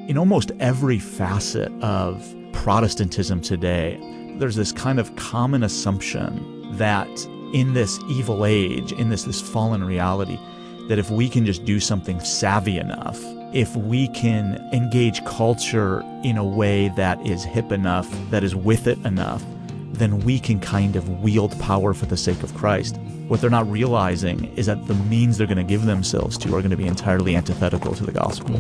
In almost every facet of Protestantism today, there's this kind of common assumption that in this evil age, in this fallen reality, that if we can just do something savvy enough, if we can engage culture in a way that is hip enough, that is with it enough, then we can kind of wield power for the sake of Christ. What they're not realizing is that the means they're going to give themselves to are going to be entirely antithetical to the gospel.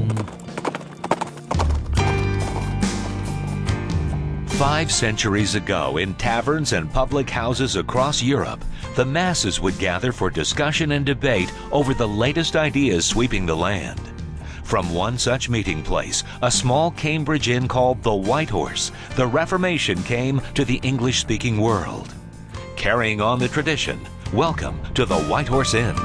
5 centuries ago, in taverns and public houses across Europe, the masses would gather for discussion and debate over the latest ideas sweeping the land. From one such meeting place, a small Cambridge inn called the White Horse, the Reformation came to the English-speaking world. Carrying on the tradition, welcome to the White Horse Inn.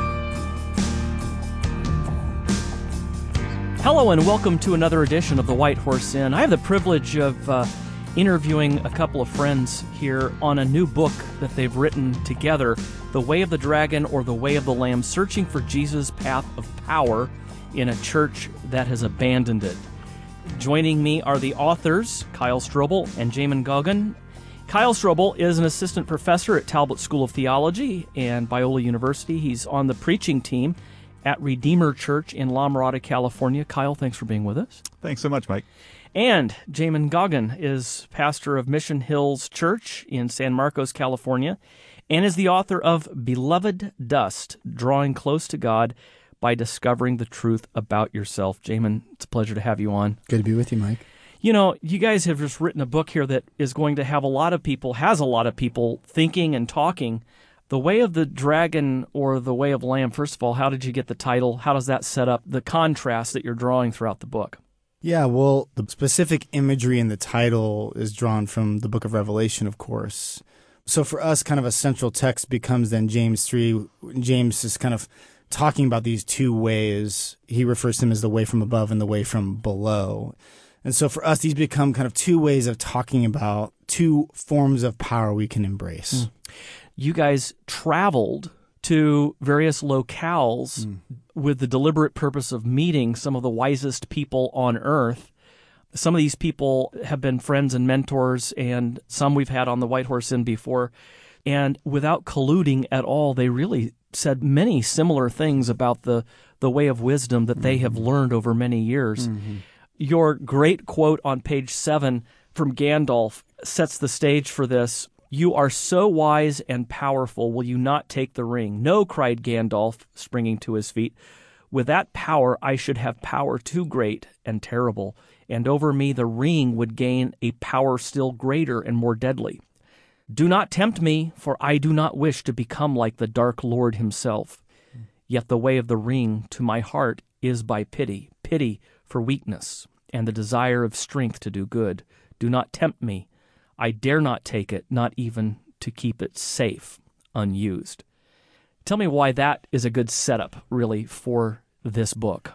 Hello and welcome to another edition of the White Horse Inn. I have the privilege of interviewing a couple of friends here on a new book that they've written together, The Way of the Dragon or The Way of the Lamb, Searching for Jesus' Path of Power in a Church that has Abandoned It. Joining me are the authors, Kyle Strobel and Jamin Goggin. Kyle Strobel is an assistant professor at Talbot School of Theology and Biola University. He's on the preaching team at Redeemer Church in La Mirada, California. Kyle, thanks for being with us. Thanks so much, Mike. And Jamin Goggin is pastor of Mission Hills Church in San Marcos, California, and is the author of Beloved Dust, Drawing Close to God by Discovering the Truth About Yourself. Jamin, it's a pleasure to have you on. Good to be with you, Mike. You know, you guys have just written a book here that is going to have has a lot of people thinking and talking. The Way of the Dragon or The Way of Lamb, first of all, how did you get the title? How does that set up the contrast that you're drawing throughout the book? Yeah, well, the specific imagery in the title is drawn from the book of Revelation, of course. So for us, kind of a central text becomes then James 3. James is kind of talking about these two ways. He refers to them as the way from above and the way from below. And so for us, these become kind of two ways of talking about two forms of power we can embrace. You guys traveled to various locales with the deliberate purpose of meeting some of the wisest people on earth. Some of these people have been friends and mentors, and some we've had on the White Horse Inn before. And without colluding at all, they really said many similar things about the way of wisdom that they have learned over many years. Your great quote on page 7 from Gandalf sets the stage for this. "You are so wise and powerful, will you not take the ring?" "No," cried Gandalf, springing to his feet. "With that power I should have power too great and terrible, and over me the ring would gain a power still greater and more deadly. Do not tempt me, for I do not wish to become like the Dark Lord himself. Yet the way of the ring to my heart is by pity, pity for weakness, and the desire of strength to do good. Do not tempt me. I dare not take it, not even to keep it safe, unused." Tell me why that is a good setup, really, for this book.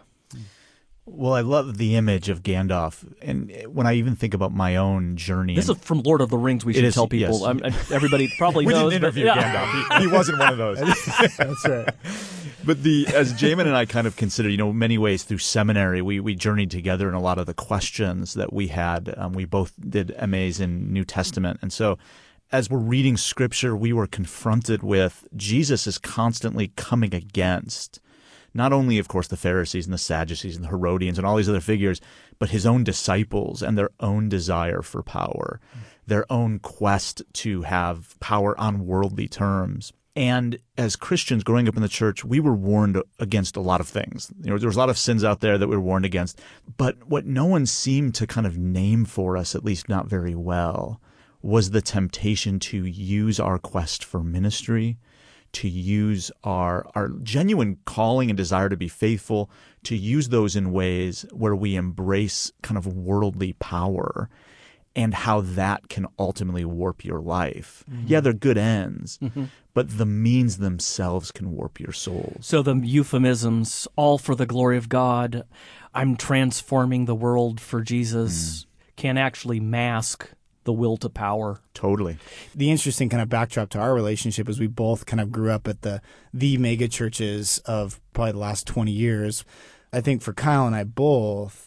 Well, I love the image of Gandalf, and when I even think about my own journey... This is from Lord of the Rings, we should tell people. Yes. Everybody probably we knows. We didn't interview Gandalf. He wasn't one of those. That's right. But as Jamin and I kind of consider, many ways through seminary, we journeyed together in a lot of the questions that we had. We both did MAs in New Testament. And so as we're reading Scripture, we were confronted with Jesus is constantly coming against not only, of course, the Pharisees and the Sadducees and the Herodians and all these other figures, but his own disciples and their own desire for power, their own quest to have power on worldly terms. And as Christians growing up in the church, we were warned against a lot of things. There was a lot of sins out there that we were warned against. But what no one seemed to kind of name for us, at least not very well, was the temptation to use our quest for ministry, to use our genuine calling and desire to be faithful, to use those in ways where we embrace kind of worldly power and how that can ultimately warp your life. Yeah, they're good ends, but the means themselves can warp your soul. So the euphemisms, all for the glory of God, I'm transforming the world for Jesus, can actually mask the will to power. Totally. The interesting kind of backdrop to our relationship is we both kind of grew up at the mega churches of probably the last 20 years. I think for Kyle and I both,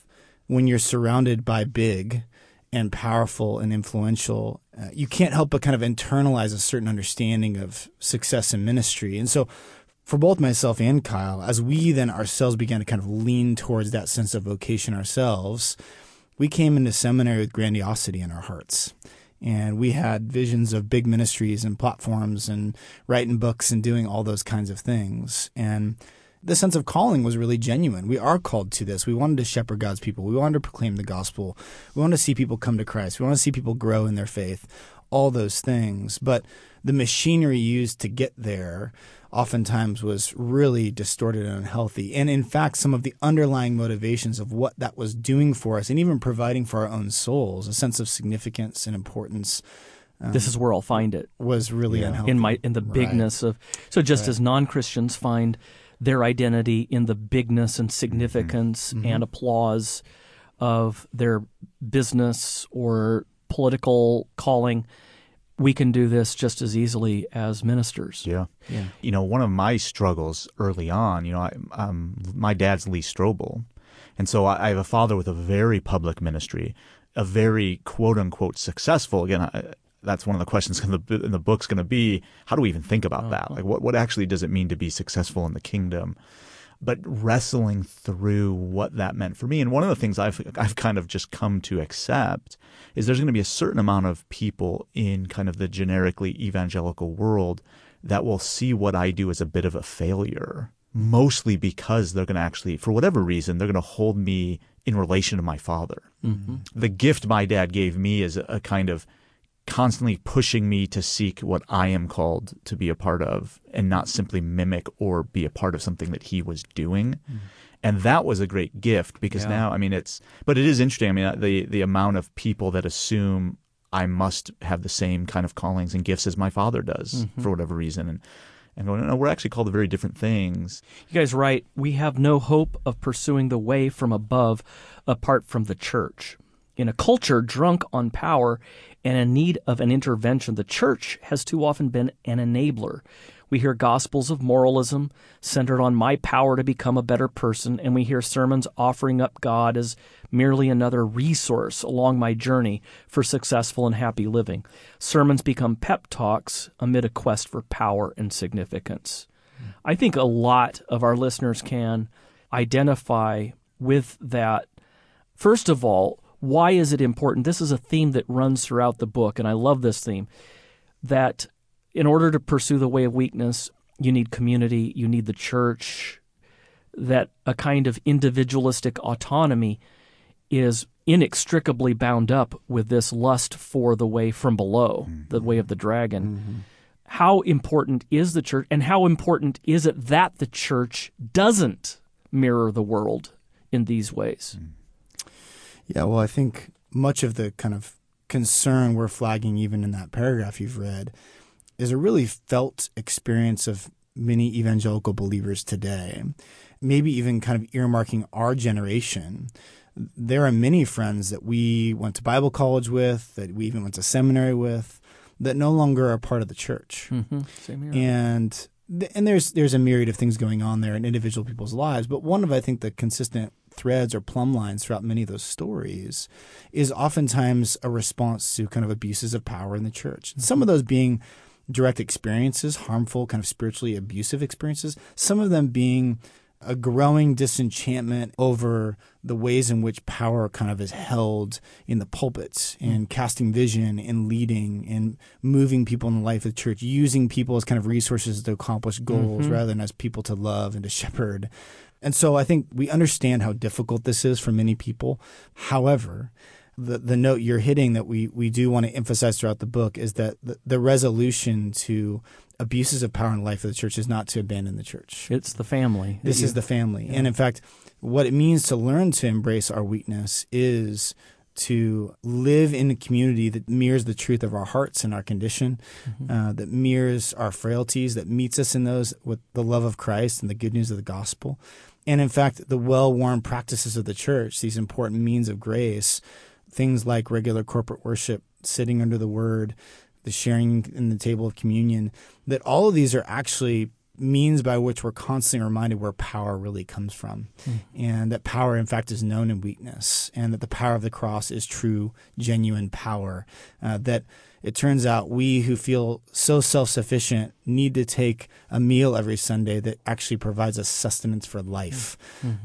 when you're surrounded by big and powerful and influential, you can't help but kind of internalize a certain understanding of success in ministry. And so for both myself and Kyle, as we then ourselves began to kind of lean towards that sense of vocation ourselves, we came into seminary with grandiosity in our hearts. And we had visions of big ministries and platforms and writing books and doing all those kinds of things. And the sense of calling was really genuine. We are called to this. We wanted to shepherd God's people. We wanted to proclaim the gospel. We wanted to see people come to Christ. We want to see people grow in their faith, all those things. But the machinery used to get there oftentimes was really distorted and unhealthy. And in fact, some of the underlying motivations of what that was doing for us and even providing for our own souls, a sense of significance and importance, this is where I'll find it, was really unhealthy. In the bigness of, so just as non-Christians find their identity in the bigness and significance and applause of their business or political calling, we can do this just as easily as ministers. Yeah. You know, one of my struggles early on, you know, my dad's Lee Strobel, and so I have a father with a very public ministry, a very quote-unquote successful, again, that's one of the questions in the book's going to be, how do we even think about that? Like, what actually does it mean to be successful in the kingdom? But wrestling through what that meant for me, and one of the things I've kind of just come to accept is there's going to be a certain amount of people in kind of the generically evangelical world that will see what I do as a bit of a failure, mostly because they're going to actually, for whatever reason, they're going to hold me in relation to my father. The gift my dad gave me is a kind of constantly pushing me to seek what I am called to be a part of and not simply mimic or be a part of something that he was doing. And that was a great gift because now, I mean, but it is interesting. I mean, the amount of people that assume I must have the same kind of callings and gifts as my father does for whatever reason. And going, no, we're actually called to very different things. You guys write, we have no hope of pursuing the way from above apart from the church. In a culture drunk on power and in need of an intervention, the church has too often been an enabler. We hear gospels of moralism centered on my power to become a better person, and we hear sermons offering up God as merely another resource along my journey for successful and happy living. Sermons become pep talks amid a quest for power and significance. I think a lot of our listeners can identify with that. First of all, why is it important? This is a theme that runs throughout the book, and I love this theme, that in order to pursue the way of weakness, you need community, you need the church, that a kind of individualistic autonomy is inextricably bound up with this lust for the way from below, the way of the dragon. How important is the church, and how important is it that the church doesn't mirror the world in these ways? Yeah, well, I think much of the kind of concern we're flagging even in that paragraph you've read is a really felt experience of many evangelical believers today, maybe even kind of earmarking our generation. There are many friends that we went to Bible college with, that we even went to seminary with, that no longer are part of the church. Same here. And there's a myriad of things going on there in individual people's lives, but one of, I think, the consistent threads or plumb lines throughout many of those stories is oftentimes a response to kind of abuses of power in the church. And some of those being direct experiences, harmful, kind of spiritually abusive experiences, some of them being a growing disenchantment over the ways in which power kind of is held in the pulpits and casting vision and leading and moving people in the life of the church, using people as kind of resources to accomplish goals rather than as people to love and to shepherd. And so I think we understand how difficult this is for many people. However, the note you're hitting that we do want to emphasize throughout the book is that the resolution to abuses of power in the life of the church is not to abandon the church. It's the family. This is the family. Yeah. And in fact, what it means to learn to embrace our weakness is to live in a community that mirrors the truth of our hearts and our condition, that mirrors our frailties, that meets us in those with the love of Christ and the good news of the gospel. And in fact, the well-worn practices of the church, these important means of grace, things like regular corporate worship, sitting under the word, the sharing in the table of communion, that all of these are actually means by which we're constantly reminded where power really comes from. And that power, in fact, is known in weakness, and that the power of the cross is true, genuine power. That it turns out we who feel so self-sufficient need to take a meal every Sunday that actually provides us sustenance for life.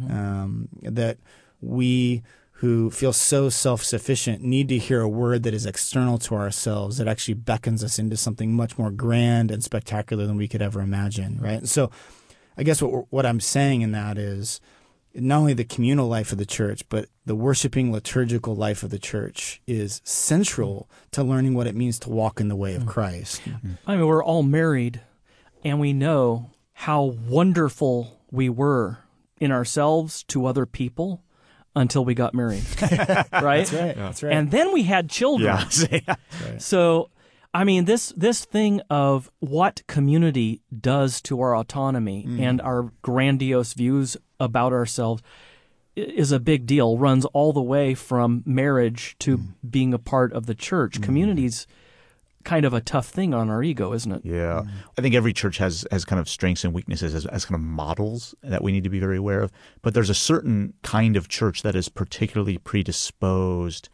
That we who feel so self-sufficient need to hear a word that is external to ourselves, that actually beckons us into something much more grand and spectacular than we could ever imagine, right? And so I guess what I'm saying in that is not only the communal life of the church, but the worshiping liturgical life of the church is central to learning what it means to walk in the way of Christ. I mean, we're all married, and we know how wonderful we were in ourselves to other people until we got married, right? That's right. That's right. And then we had children. Yeah. So, I mean, this thing of what community does to our autonomy and our grandiose views about ourselves is a big deal, runs all the way from marriage to being a part of the church. Community's kind of a tough thing on our ego, isn't it? Yeah. I think every church has kind of strengths and weaknesses as kind of models that we need to be very aware of. But there's a certain kind of church that is particularly predisposed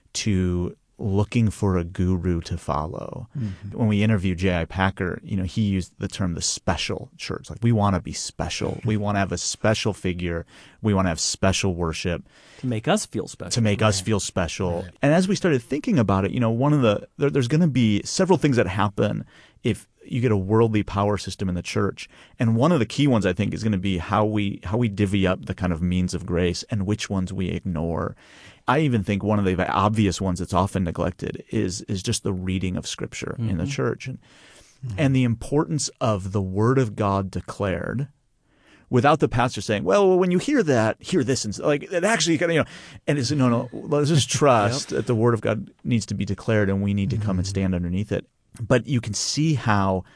to looking for a guru to follow. When we interviewed J.I. Packer, he used the term the special church. Like, we want to be special. We want to have a special figure. We want to have special worship. To make us feel special. To make us feel special. And as we started thinking about it, there's going to be several things that happen if you get a worldly power system in the church. And one of the key ones, I think, is going to be how we divvy up the kind of means of grace and which ones we ignore. I even think one of the obvious ones that's often neglected is just the reading of Scripture in the church. And the importance of the Word of God declared without the pastor saying, well, when you hear that, hear this. And like, it actually, and it's, no, let's just trust that the Word of God needs to be declared and we need to come and stand underneath it. But you can see how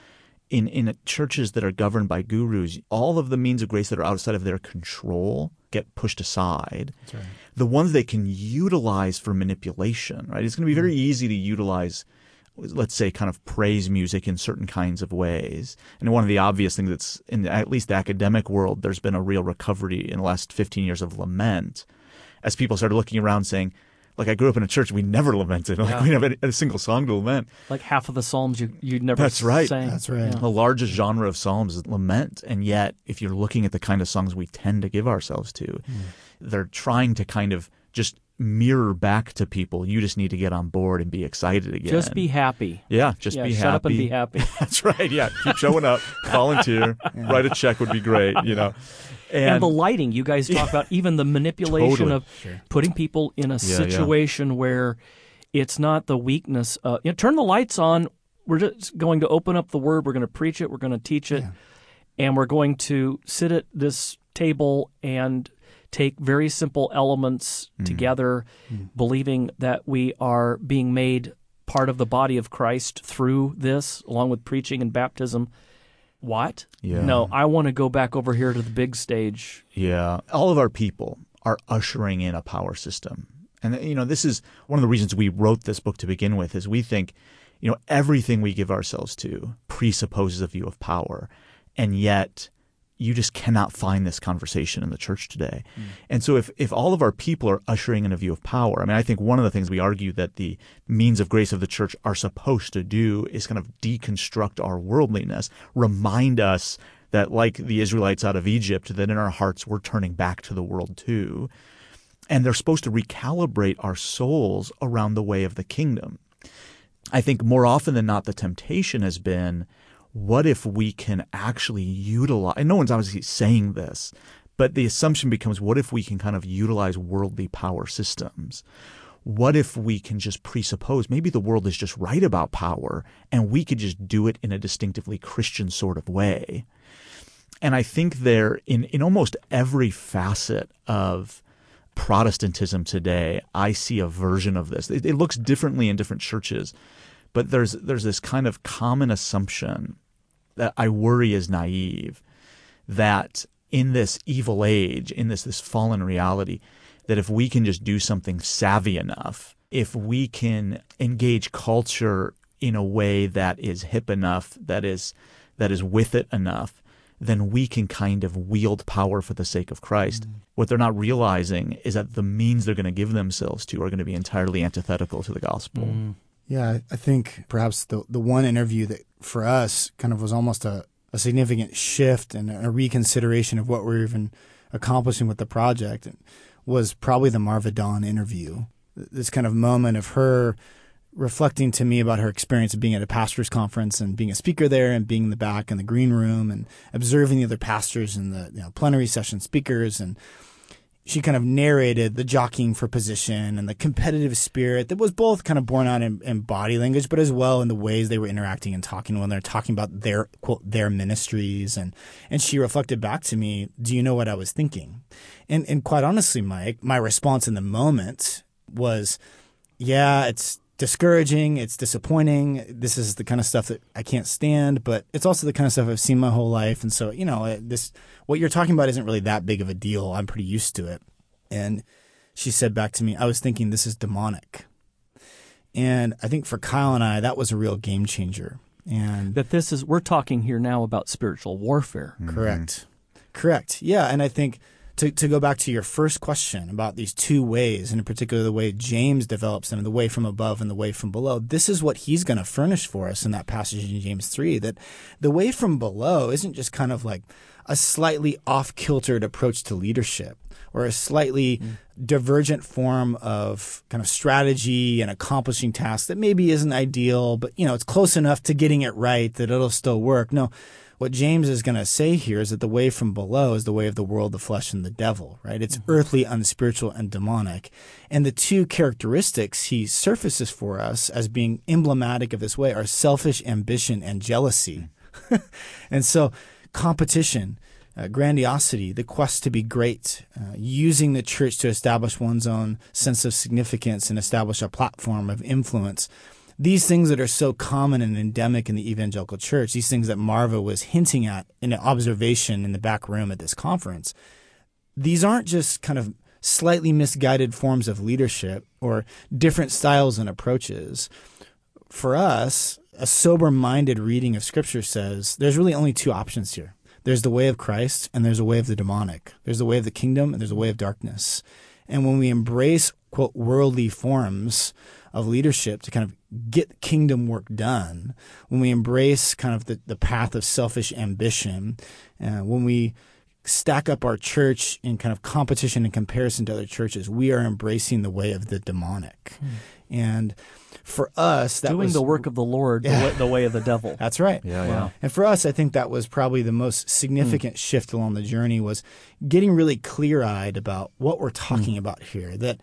in churches that are governed by gurus, all of the means of grace that are outside of their control get pushed aside. That's right. The ones they can utilize for manipulation, right? It's going to be very easy to utilize, let's say, kind of praise music in certain kinds of ways. And one of the obvious things that's in at least the academic world, there's been a real recovery in the last 15 years of lament as people started looking around saying, like, I grew up in a church, we never lamented. Like, we never had a single song to lament. Like half of the Psalms you'd never That's right. sang. That's right. Yeah. The largest genre of Psalms is lament. And yet, if you're looking at the kind of songs we tend to give ourselves to, they're trying to kind of just mirror back to people. You just need to get on board and be excited again. Just be happy. Yeah, just be happy. Shut up and be happy. That's right. Yeah, keep showing up, volunteer, write a check would be great, And the lighting, you guys talk about even the manipulation Totally. of putting people in a situation where it's not the weakness. Turn the lights on. We're just going to open up the Word. We're going to preach it. We're going to teach it. And we're going to sit at this table and take very simple elements together, believing that we are being made part of the body of Christ through this, along with preaching and baptism. What? Yeah. No, I want to go back over here to the big stage. Yeah. All of our people are ushering in a power system. And, this is one of the reasons we wrote this book to begin with, is we think, everything we give ourselves to presupposes a view of power. And yet you just cannot find this conversation in the church today. And so if all of our people are ushering in a view of power, I mean, I think one of the things we argue that the means of grace of the church are supposed to do is kind of deconstruct our worldliness, remind us that, like the Israelites out of Egypt, that in our hearts we're turning back to the world too. And they're supposed to recalibrate our souls around the way of the kingdom. I think more often than not, the temptation has been, what if we can actually utilize, and no one's obviously saying this, but the assumption becomes, what if we can kind of utilize worldly power systems? What if we can just presuppose maybe the world is just right about power and we could just do it in a distinctively Christian sort of way? And I think there, in almost every facet of Protestantism today, I see a version of this. It looks differently in different churches, but there's this kind of common assumption that I worry is naive, that in this evil age, in this fallen reality, that if we can just do something savvy enough, if we can engage culture in a way that is hip enough, that is with it enough, then we can kind of wield power for the sake of Christ. What they're not realizing is that the means they're going to give themselves to are going to be entirely antithetical to the gospel. Yeah, I think perhaps the one interview that for us kind of was almost a significant shift and a reconsideration of what we're even accomplishing with the project was probably the Marva Dawn interview. This kind of moment of her reflecting to me about her experience of being at a pastor's conference and being a speaker there and being in the back in the green room and observing the other pastors and the plenary session speakers. And she kind of narrated the jockeying for position and the competitive spirit that was both kind of borne out in body language, but as well in the ways they were interacting and talking when they're talking about their, quote, their ministries. And she reflected back to me, do you know what I was thinking? And quite honestly, Mike, my response in the moment was, yeah, it's discouraging, it's disappointing. This is the kind of stuff that I can't stand, but it's also the kind of stuff I've seen my whole life. And so, what you're talking about isn't really that big of a deal. I'm pretty used to it. And she said back to me, I was thinking this is demonic. And I think for Kyle and I, that was a real game changer. And that we're talking here now about spiritual warfare. Correct. Yeah. And I think to go back to your first question about these two ways, and in particular the way James develops them, the way from above and the way from below, this is what he's going to furnish for us in that passage in James 3, that the way from below isn't just kind of like a slightly off-kiltered approach to leadership or a slightly divergent form of kind of strategy and accomplishing tasks that maybe isn't ideal, but it's close enough to getting it right that it'll still work. No. What James is going to say here is that the way from below is the way of the world, the flesh, and the devil, right? It's earthly, unspiritual, and demonic. And the two characteristics he surfaces for us as being emblematic of this way are selfish ambition and jealousy. And so competition, grandiosity, the quest to be great, using the church to establish one's own sense of significance and establish a platform of influence. These things that are so common and endemic in the evangelical church, these things that Marva was hinting at in an observation in the back room at this conference, these aren't just kind of slightly misguided forms of leadership or different styles and approaches. For us, a sober-minded reading of Scripture says there's really only two options here. There's the way of Christ and there's a way of the demonic. There's the way of the kingdom and there's a way of darkness. And when we embrace, quote, worldly forms of leadership to kind of get kingdom work done, when we embrace kind of the path of selfish ambition, when we stack up our church in kind of competition and comparison to other churches, we are embracing the way of the demonic. And for us, that doing was the work of the Lord, the way of the devil. That's right. Yeah. And for us, I think that was probably the most significant shift along the journey, was getting really clear-eyed about what we're talking about here. That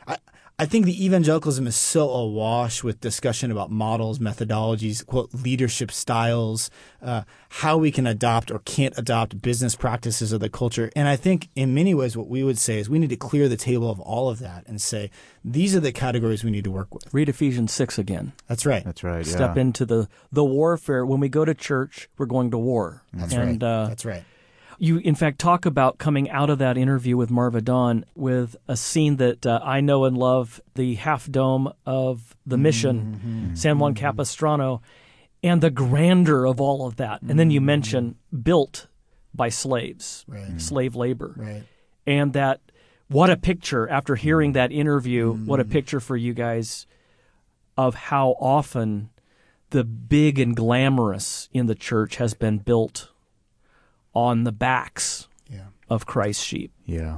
I think the evangelicalism is so awash with discussion about models, methodologies, quote, leadership styles, how we can adopt or can't adopt business practices of the culture. And I think in many ways what we would say is we need to clear the table of all of that and say, these are the categories we need to work with. Read Ephesians 6 again. That's right. Step into the warfare. When we go to church, we're going to war. That's right. That's right. You, in fact, talk about coming out of that interview with Marva Dawn with a scene that I know and love, the half dome of the mission, San Juan Capistrano, and the grandeur of all of that. And then you mention built by slaves, slave labor. Right. And that, what a picture, after hearing that interview, what a picture for you guys of how often the big and glamorous in the church has been built on the backs of Christ's sheep. Yeah.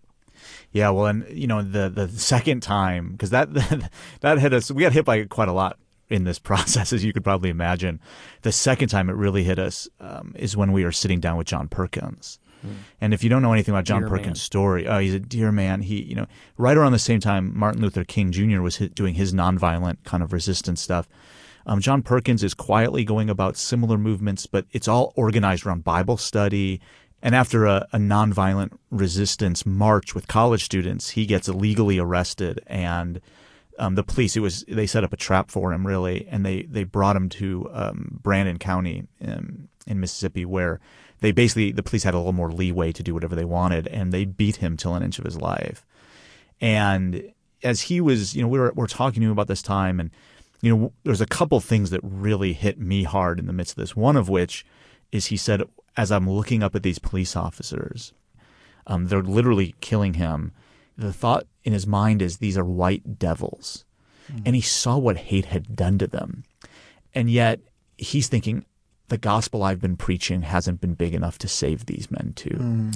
Well, and the second time, because that hit us, we got hit by quite a lot in this process, as you could probably imagine. The second time it really hit us is when we were sitting down with John Perkins. And if you don't know anything about John Perkins' story, he's a dear man. He, right around the same time Martin Luther King Jr. was doing his nonviolent kind of resistance stuff, John Perkins is quietly going about similar movements, but it's all organized around Bible study. And after a nonviolent resistance march with college students, he gets illegally arrested, and the police, they set up a trap for him, really, and they brought him to Brandon County in Mississippi, where the police had a little more leeway to do whatever they wanted, and they beat him till an inch of his life. And as he was, we're talking to him about this time, and there's a couple things that really hit me hard in the midst of this. One of which is he said, as I'm looking up at these police officers, they're literally killing him. The thought in his mind is these are white devils. And he saw what hate had done to them. And yet he's thinking, the gospel I've been preaching hasn't been big enough to save these men too.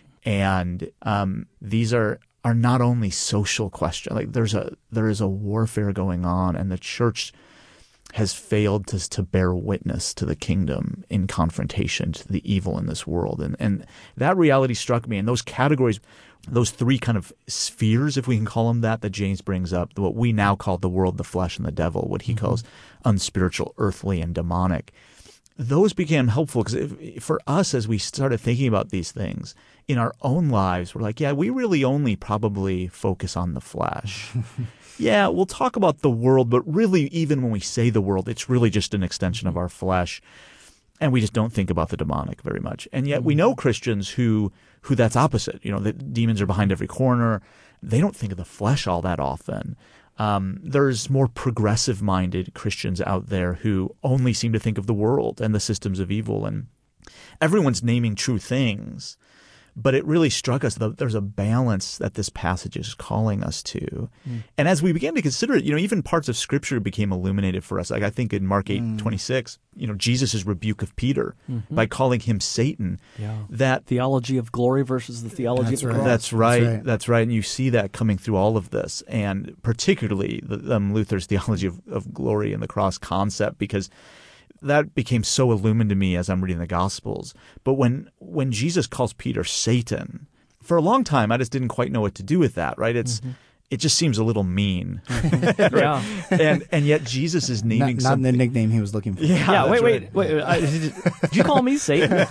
And these are not only social questions. Like there is a warfare going on, and the church has failed to bear witness to the kingdom in confrontation to the evil in this world. And that reality struck me. And those categories, those three kind of spheres, if we can call them that James brings up, what we now call the world, the flesh, and the devil, what he calls unspiritual, earthly, and demonic. Those became helpful because for us, as we started thinking about these things in our own lives, we're like, yeah, we really only probably focus on the flesh. Yeah, we'll talk about the world, but really, even when we say the world, it's really just an extension of our flesh. And we just don't think about the demonic very much. And yet we know Christians who that's opposite. You know, the demons are behind every corner. They don't think of the flesh all that often. There's more progressive-minded Christians out there who only seem to think of the world and the systems of evil. And everyone's naming true things. But it really struck us that there's a balance that this passage is calling us to. And as we began to consider it, even parts of Scripture became illuminated for us. Like I think in Mark 8:26, Jesus' rebuke of Peter by calling him Satan. Yeah. That theology of glory versus the theology of the cross. That's right. That's right. And you see that coming through all of this, and particularly Luther's theology of glory and the cross concept, because that became so illumined to me as I'm reading the Gospels. But when Jesus calls Peter Satan, for a long time I just didn't quite know what to do with that, right? It just seems a little mean. Yeah. And yet Jesus is naming not something. the nickname he was looking for. Yeah, wait. Did you call me Satan?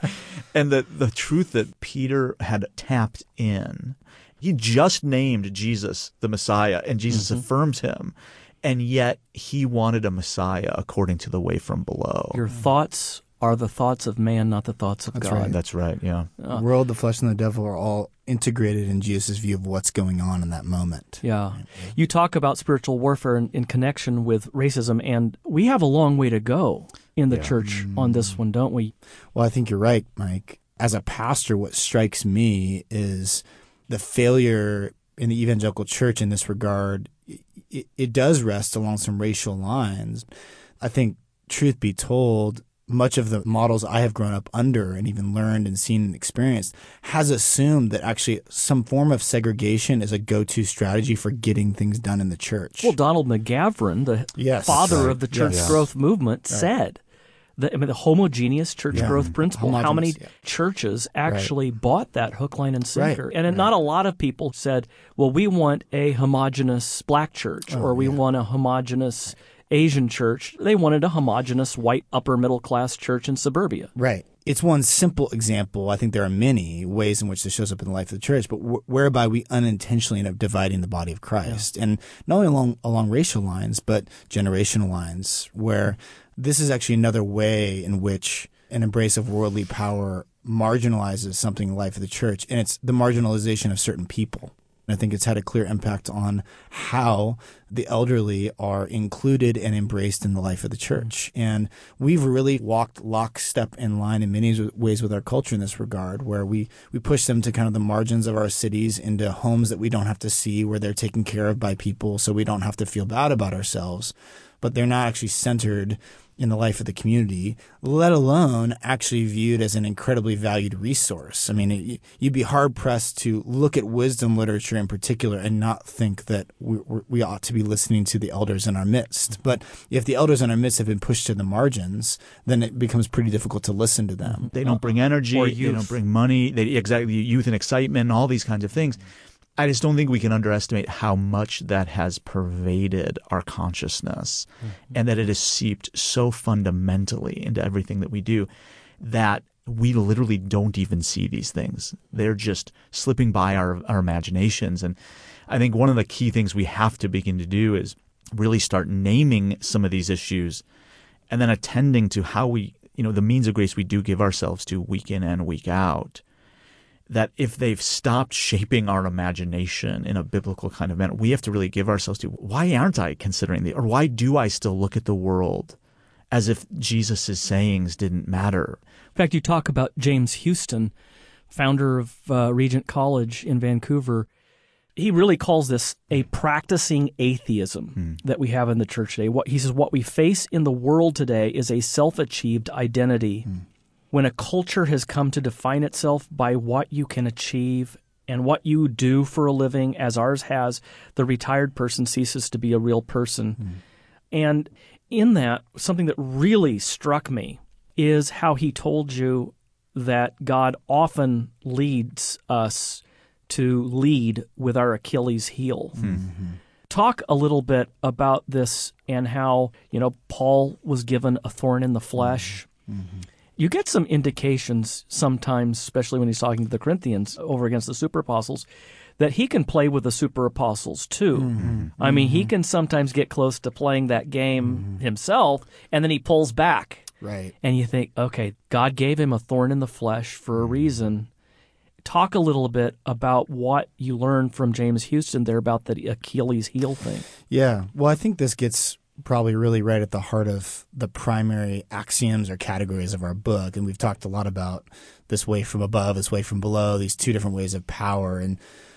And the truth that Peter had tapped in, he just named Jesus the Messiah, and Jesus affirms him. And yet he wanted a Messiah according to the way from below. Your thoughts are the thoughts of man, not the thoughts of God. Right. That's right, yeah. The world, the flesh, and the devil are all integrated in Jesus' view of what's going on in that moment. Yeah. You talk about spiritual warfare in connection with racism, and we have a long way to go in the church on this one, don't we? Well, I think you're right, Mike. As a pastor, what strikes me is the failure in the evangelical church in this regard. It does rest along some racial lines. I think, truth be told, much of the models I have grown up under and even learned and seen and experienced has assumed that actually some form of segregation is a go-to strategy for getting things done in the church. Well, Donald McGavran, the father of the church growth movement, said the homogeneous church growth principle. How many churches actually bought that hook, line, and sinker? And not a lot of people said, well, we want a homogeneous black church or we want a homogeneous Asian church. They wanted a homogeneous white upper middle class church in suburbia. Right. It's one simple example. I think there are many ways in which this shows up in the life of the church, but whereby we unintentionally end up dividing the body of Christ. And not only along racial lines, but generational lines, where this is actually another way in which an embrace of worldly power marginalizes something in the life of the church, and it's the marginalization of certain people. I think it's had a clear impact on how the elderly are included and embraced in the life of the church. And we've really walked lockstep in line in many ways with our culture in this regard, where we push them to kind of the margins of our cities into homes that we don't have to see, where they're taken care of by people so we don't have to feel bad about ourselves. But they're not actually centered in the life of the community, let alone actually viewed as an incredibly valued resource. I mean, you'd be hard-pressed to look at wisdom literature in particular and not think that we ought to be listening to the elders in our midst. But if the elders in our midst have been pushed to the margins, then it becomes pretty difficult to listen to them. They don't bring energy, they don't bring money, youth and excitement, all these kinds of things. I just don't think we can underestimate how much that has pervaded our consciousness and that it has seeped so fundamentally into everything that we do that we literally don't even see these things. They're just slipping by our imaginations. And I think one of the key things we have to begin to do is really start naming some of these issues and then attending to how we, the means of grace we do give ourselves to week in and week out. That if they've stopped shaping our imagination in a biblical kind of manner, we have to really give ourselves to, why aren't I considering or why do I still look at the world as if Jesus' sayings didn't matter. In fact, you talk about James Houston, founder of Regent College in Vancouver. He really calls this a practicing atheism that we have in the church today. He says what we face in the world today is a self-achieved identity. When a culture has come to define itself by what you can achieve and what you do for a living, as ours has, the retired person ceases to be a real person. And in that, something that really struck me is how he told you that God often leads us to lead with our Achilles heel. Talk a little bit about this and how, Paul was given a thorn in the flesh. You get some indications sometimes, especially when he's talking to the Corinthians over against the super apostles, that he can play with the super apostles too. I mean, he can sometimes get close to playing that game himself, and then he pulls back. Right. And you think, okay, God gave him a thorn in the flesh for a reason. Talk a little bit about what you learned from James Houston there about the Achilles heel thing. Yeah. Well, I think this gets probably really right at the heart of the primary axioms or categories of our book. And we've talked a lot about this way from above, this way from below, these two different ways of power. And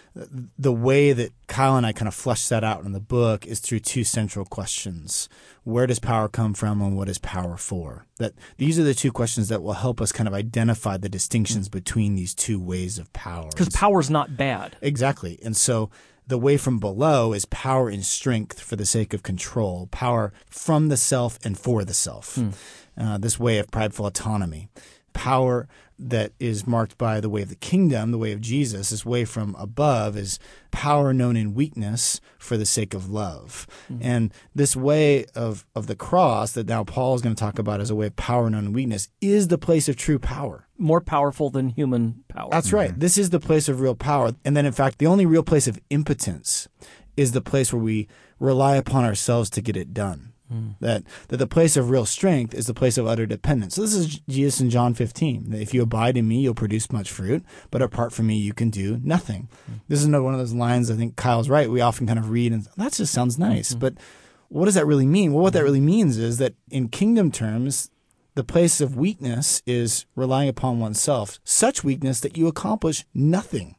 the way that Kyle and I kind of flesh that out in the book is through two central questions. Where does power come from and what is power for? That these are the two questions that will help us kind of identify the distinctions between these two ways of power. Because power's not bad. Exactly. And so the way from below is power and strength for the sake of control, power from the self and for the self, this way of prideful autonomy. Power that is marked by the way of the kingdom, the way of Jesus, this way from above is power known in weakness for the sake of love. And this way of the cross that now Paul is going to talk about as a way of power known in weakness is the place of true power. More powerful than human power. That's right. This is the place of real power. And then, in fact, the only real place of impotence is the place where we rely upon ourselves to get it done. That the place of real strength is the place of utter dependence. So this is Jesus in John 15. That if you abide in me, you'll produce much fruit, but apart from me, you can do nothing. This is another one of those lines I think Kyle's right. We often kind of read and that just sounds nice, but what does that really mean? Well, what that really means is that in kingdom terms, the place of weakness is relying upon oneself, such weakness that you accomplish nothing.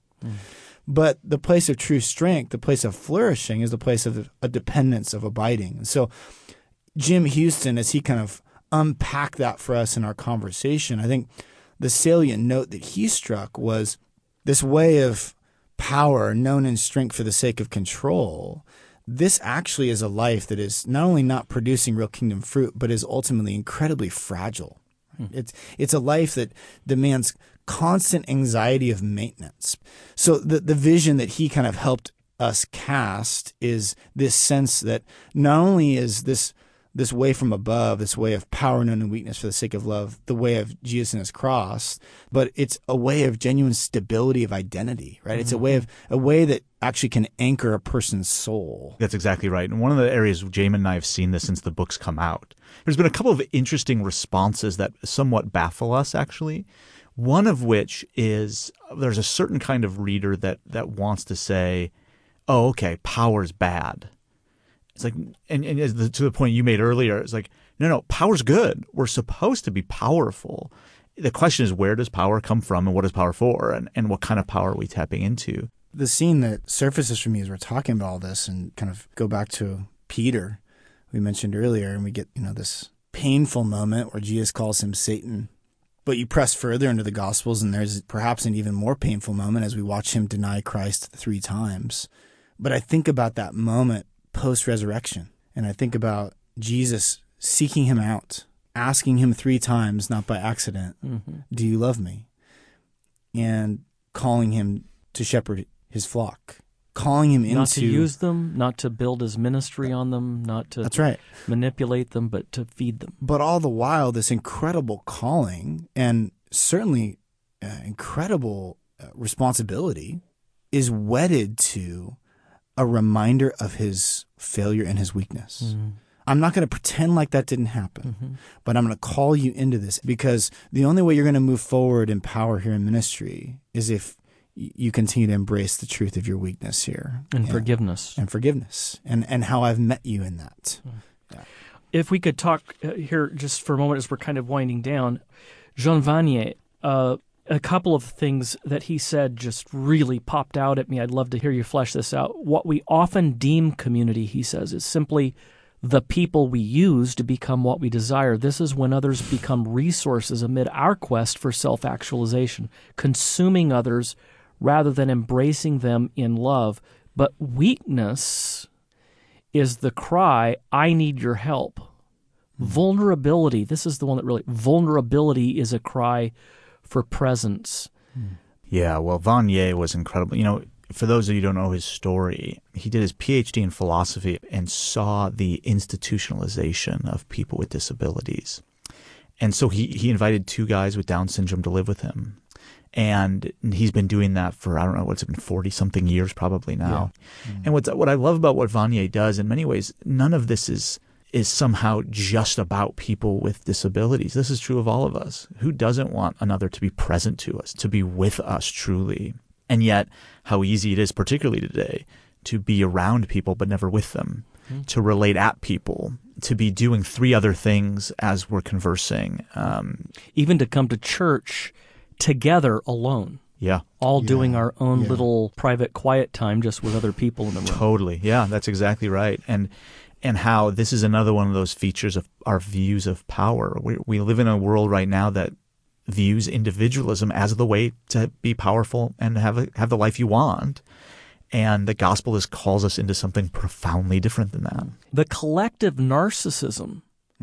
But the place of true strength, the place of flourishing, is the place of a dependence, of abiding. And so Jim Houston, as he kind of unpacked that for us in our conversation, I think the salient note that he struck was this way of power known in strength for the sake of control. This actually is a life that is not only not producing real kingdom fruit, but is ultimately incredibly fragile. It's a life that demands constant anxiety of maintenance. So the vision that he kind of helped us cast is this sense that not only is this way from above, this way of power known in weakness for the sake of love, the way of Jesus and his cross, but it's a way of genuine stability of identity, right? It's a way that actually can anchor a person's soul. That's exactly right. And one of the areas Jamin and I have seen this since the book's come out, there's been a couple of interesting responses that somewhat baffle us, actually. One of which is there's a certain kind of reader that wants to say, oh, okay, power's bad. It's like, and to the point you made earlier, it's like, no, power's good. We're supposed to be powerful. The question is, where does power come from and what is power for and what kind of power are we tapping into? The scene that surfaces for me as we're talking about all this and kind of go back to Peter, we mentioned earlier, and we get, this painful moment where Jesus calls him Satan. But you press further into the Gospels and there's perhaps an even more painful moment as we watch him deny Christ 3 times. But I think about that moment post-resurrection. And I think about Jesus seeking him out, asking him 3 times, not by accident, do you love me? And calling him to shepherd his flock, calling him not to use them, not to build his ministry on them, not to That's right. manipulate them, but to feed them. But all the while, this incredible calling and certainly incredible responsibility is wedded to a reminder of his failure and his weakness. I'm not going to pretend like that didn't happen, but I'm going to call you into this because the only way you're going to move forward in power here in ministry is if you continue to embrace the truth of your weakness here. And forgiveness. And forgiveness. And how I've met you in that. Yeah. If we could talk here just for a moment as we're kind of winding down, Jean Vanier, a couple of things that he said just really popped out at me. I'd love to hear you flesh this out. What we often deem community, he says, is simply the people we use to become what we desire. This is when others become resources amid our quest for self-actualization, consuming others rather than embracing them in love. But weakness is the cry, I need your help. Vulnerability, this is the one that really, vulnerability is a cry for presence. Yeah, well, Vanier was incredible. You know, for those of you who don't know his story, he did his PhD in philosophy and saw the institutionalization of people with disabilities. And so he invited 2 guys with Down syndrome to live with him. And he's been doing that for, I don't know, what's it been, 40-something years probably now. Yeah. And what I love about what Vanier does, in many ways, none of this is somehow just about people with disabilities. This is true of all of us. Who doesn't want another to be present to us, to be with us truly? And yet, how easy it is, particularly today, to be around people but never with them, to relate at people, to be doing 3 other things as we're conversing. Even to come to church together alone. Yeah. All doing our own little private quiet time just with other people in the room. Totally. Yeah, that's exactly right. And how this is another one of those features of our views of power. We live in a world right now that views individualism as the way to be powerful and have the life you want. And the gospel calls us into something profoundly different than that. The collective narcissism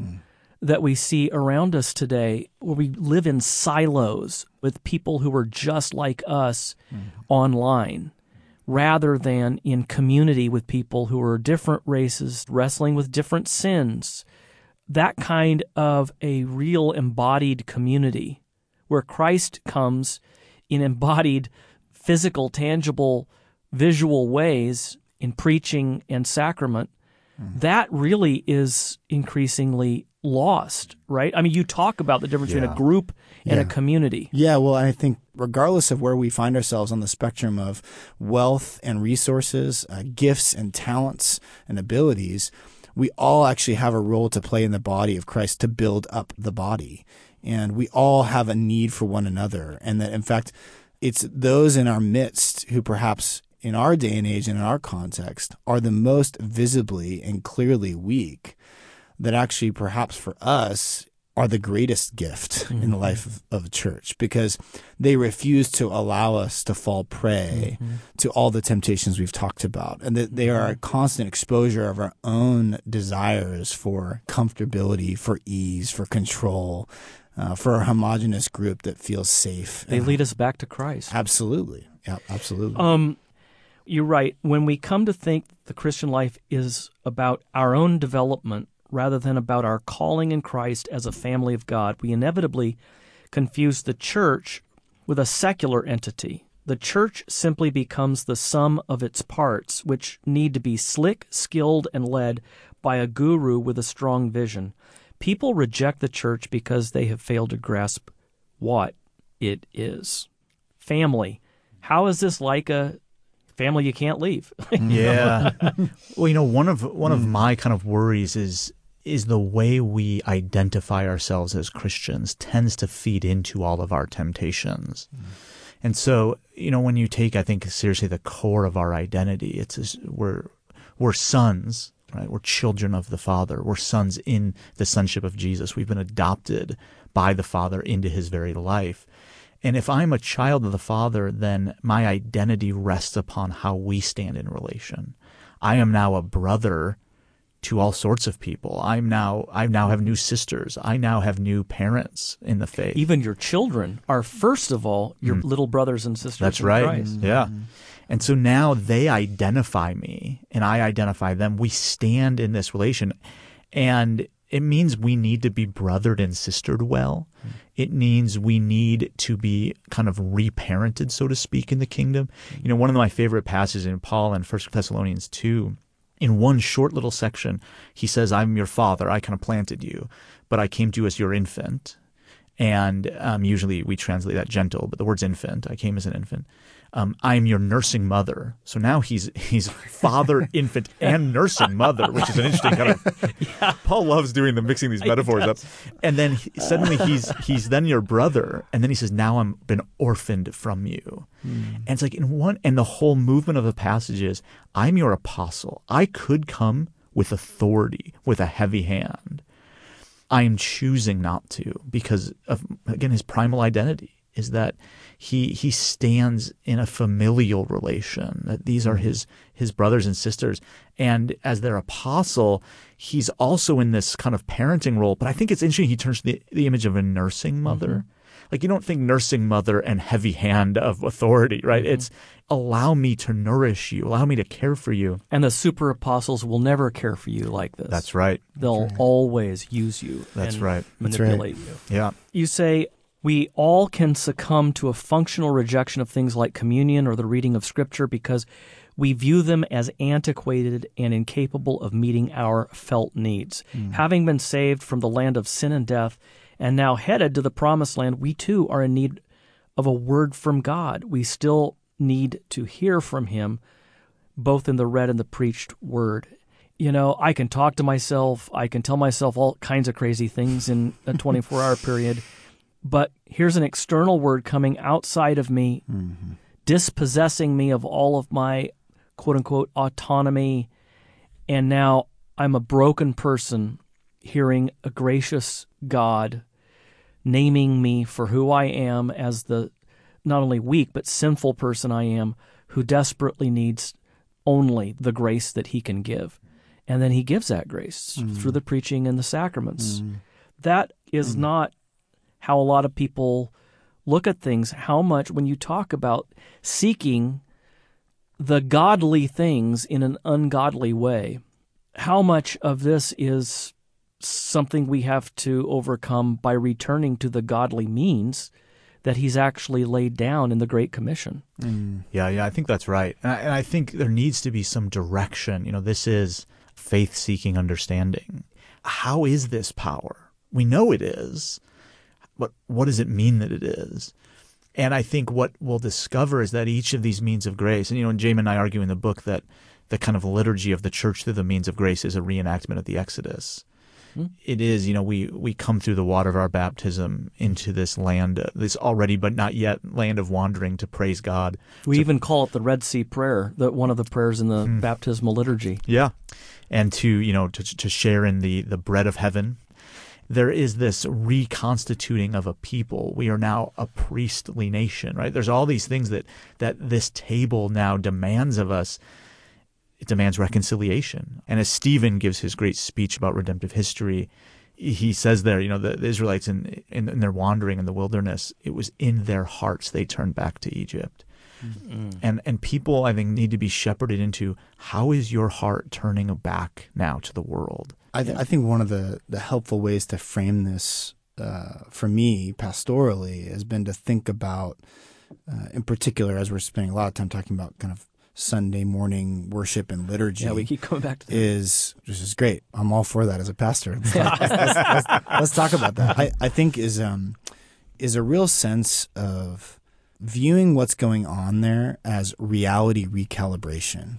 that we see around us today, where we live in silos with people who are just like us online, rather than in community with people who are different races, wrestling with different sins. That kind of a real embodied community where Christ comes in embodied, physical, tangible, visual ways in preaching and sacrament, that really is increasingly lost, right? I mean, you talk about the difference between a group and a community. Yeah, well, I think regardless of where we find ourselves on the spectrum of wealth and resources, gifts and talents and abilities, we all actually have a role to play in the body of Christ to build up the body. And we all have a need for one another. And that, in fact, it's those in our midst who perhaps in our day and age and in our context are the most visibly and clearly weak that actually perhaps for us are the greatest gift in the life of a church, because they refuse to allow us to fall prey to all the temptations we've talked about. And that they are a constant exposure of our own desires for comfortability, for ease, for control, for a homogenous group that feels safe. They lead us back to Christ. Absolutely. Yeah, absolutely. You're right. When we come to think the Christian life is about our own development rather than about our calling in Christ as a family of God, we inevitably confuse the church with a secular entity. The church simply becomes the sum of its parts, which need to be slick, skilled, and led by a guru with a strong vision. People reject the church because they have failed to grasp what it is. Family. How is this like a family you can't leave? Yeah. Well, one of my kind of worries is the way we identify ourselves as Christians tends to feed into all of our temptations. And so, when you take, I think, seriously the core of our identity, we're sons, right? We're children of the Father. We're sons in the sonship of Jesus. We've been adopted by the Father into his very life. And if I'm a child of the Father, then my identity rests upon how we stand in relation. I am now a brother to all sorts of people. I now have new sisters. I now have new parents in the faith. Even your children are, first of all, your little brothers and sisters. That's in right. Christ. Yeah. And so now they identify me and I identify them. We stand in this relation. And it means we need to be brothered and sistered well. It means we need to be kind of reparented, so to speak, in the kingdom. One of my favorite passages in Paul in 1 Thessalonians 2, in one short little section, he says, I'm your father. I kind of planted you, but I came to you as your infant. And usually we translate that gentle, but the word's infant. I came as an infant. I am your nursing mother. So now he's father, infant, and nursing mother, which is an interesting kind of. Paul loves doing mixing these metaphors up. And then suddenly he's then your brother, and then he says, "Now I'm been orphaned from you." And it's like and the whole movement of the passage is, I'm your apostle. I could come with authority, with a heavy hand. I am choosing not to because of, again, his primal identity is that he stands in a familial relation, that these are his brothers and sisters. And as their apostle, he's also in this kind of parenting role. But I think it's interesting he turns to the image of a nursing mother. Mm-hmm. Like, you don't think nursing mother and heavy hand of authority, right? Mm-hmm. It's allow me to nourish you, allow me to care for you. And the super apostles will never care for you like this. That's right. They'll always use you. That's and right. Manipulate you. Yeah. You say, we all can succumb to a functional rejection of things like communion or the reading of Scripture because we view them as antiquated and incapable of meeting our felt needs. Having been saved from the land of sin and death and now headed to the promised land, we too are in need of a word from God. We still need to hear from Him, both in the read and the preached word. You know, I can talk to myself. I can tell myself all kinds of crazy things in a 24-hour period. But here's an external word coming outside of me, dispossessing me of all of my quote-unquote autonomy. And now I'm a broken person hearing a gracious God naming me for who I am as the not only weak but sinful person I am who desperately needs only the grace that He can give. And then He gives that grace through the preaching and the sacraments. That is not how a lot of people look at things. How much, when you talk about seeking the godly things in an ungodly way, how much of this is something we have to overcome by returning to the godly means that He's actually laid down in the Great Commission. Yeah, I think that's right. And I think there needs to be some direction. You know, this is faith-seeking understanding. How is this power? We know it is, but what does it mean that it is? And I think what we'll discover is that each of these means of grace, and Jamin and I argue in the book that the kind of liturgy of the church through the means of grace is a reenactment of the Exodus. It is, we come through the water of our baptism into this land, this already but not yet land of wandering to praise God. We even call it the Red Sea Prayer, one of the prayers in the baptismal liturgy. Yeah, and to share in the bread of heaven. There is this reconstituting of a people. We are now a priestly nation, right? There's all these things that this table now demands of us. It demands reconciliation. And as Stephen gives his great speech about redemptive history, he says there, the Israelites in their wandering in the wilderness, it was in their hearts they turned back to Egypt. And people, I think, need to be shepherded into, how is your heart turning back now to the world? I think one of the helpful ways to frame this for me pastorally has been to think about, in particular, as we're spending a lot of time talking about kind of Sunday morning worship and liturgy. Yeah, we keep coming back to that. Which is great. I'm all for that as a pastor. Let's talk about that. I think is a real sense of viewing what's going on there as reality recalibration.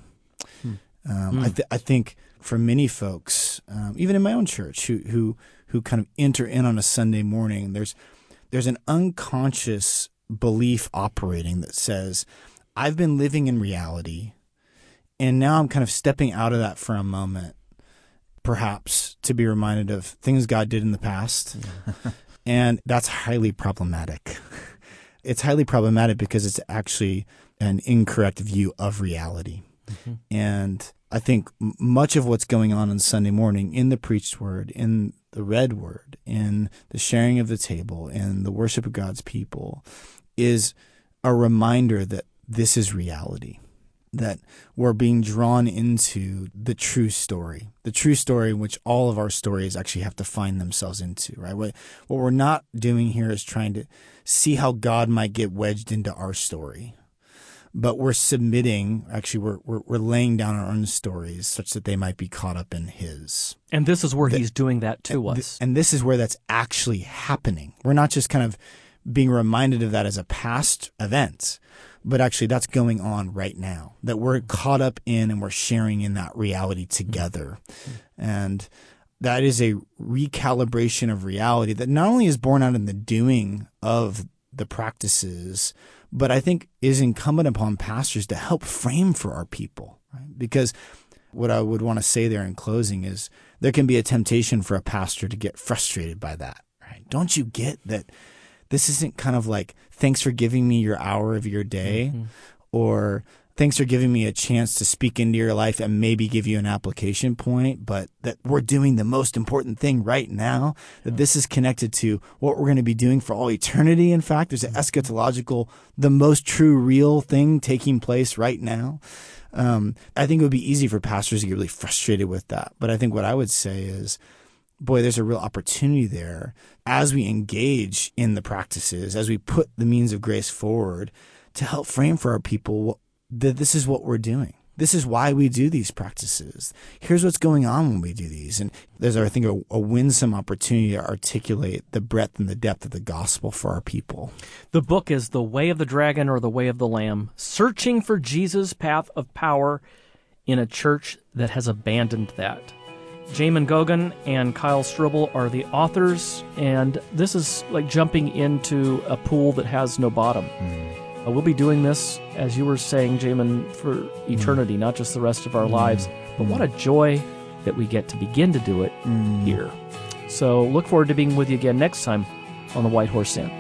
I think for many folks, even in my own church, who kind of enter in on a Sunday morning, there's an unconscious belief operating that says, I've been living in reality, and now I'm kind of stepping out of that for a moment, perhaps to be reminded of things God did in the past. And that's highly problematic. It's highly problematic because it's actually an incorrect view of reality. And I think much of what's going on Sunday morning in the preached word, in the read word, in the sharing of the table, in the worship of God's people is a reminder that this is reality, that we're being drawn into the true story in which all of our stories actually have to find themselves into, right? What we're not doing here is trying to see how God might get wedged into our story, but we're submitting, actually we're laying down our own stories such that they might be caught up in his. And this is where he's doing that to us. And this is where that's actually happening. We're not just kind of being reminded of that as a past event, but actually that's going on right now, that we're caught up in and we're sharing in that reality together. And that is a recalibration of reality that not only is born out in the doing of the practices, but I think is incumbent upon pastors to help frame for our people, right? Because what I would want to say there in closing is there can be a temptation for a pastor to get frustrated by that, right? Don't you get that this isn't kind of like, thanks for giving me your hour of your day, or thanks for giving me a chance to speak into your life and maybe give you an application point, but that we're doing the most important thing right now, that this is connected to what we're going to be doing for all eternity. In fact, there's an eschatological, the most true, real thing taking place right now. I think it would be easy for pastors to get really frustrated with that. But I think what I would say is, boy, there's a real opportunity there as we engage in the practices, as we put the means of grace forward to help frame for our people that this is what we're doing. This is why we do these practices. Here's what's going on when we do these. And there's, I think, a winsome opportunity to articulate the breadth and the depth of the gospel for our people. The book is The Way of the Dragon or The Way of the Lamb, Searching for Jesus' Path of Power in a Church that Has Abandoned That. Jamin Gogan and Kyle Strobel are the authors, and this is like jumping into a pool that has no bottom. We'll be doing this, as you were saying, Jamin, for eternity, not just the rest of our lives. But what a joy that we get to begin to do it here. So look forward to being with you again next time on The White Horse Inn.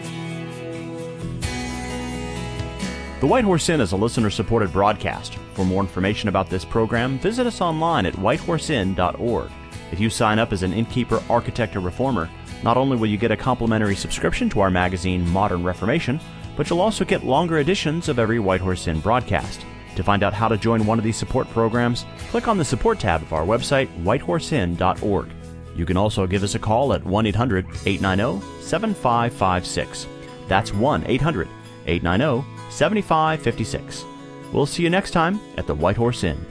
The White Horse Inn is a listener-supported broadcast. For more information about this program, visit us online at whitehorseinn.org. If you sign up as an innkeeper, architect, or reformer, not only will you get a complimentary subscription to our magazine, Modern Reformation, but you'll also get longer editions of every White Horse Inn broadcast. To find out how to join one of these support programs, click on the support tab of our website, whitehorseinn.org. You can also give us a call at 1-800-890-7556. That's 1-800-890-7556. We'll see you next time at the White Horse Inn.